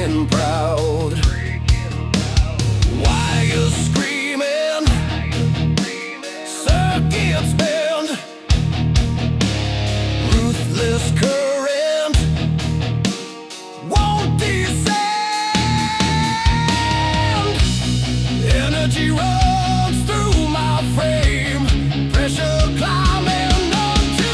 breaking proud. Why you screaming? Circuits bend, ruthless current won't descend. Energy runs through my frame, pressure climbing onto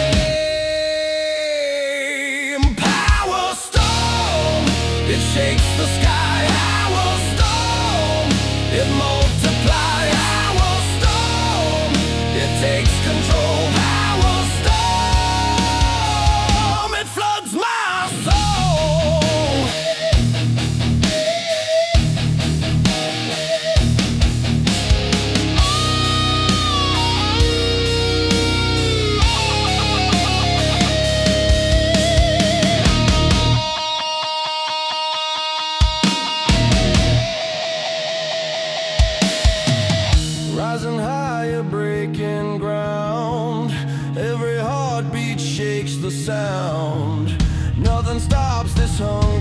tame. Power storm, it shakes the sky. Our storm, it multiplies. Our storm, it takes control. Our storm, it floods my soul. Rising higher, breaking ground. Every heartbeat shakes the sound. Nothing stops this hunger.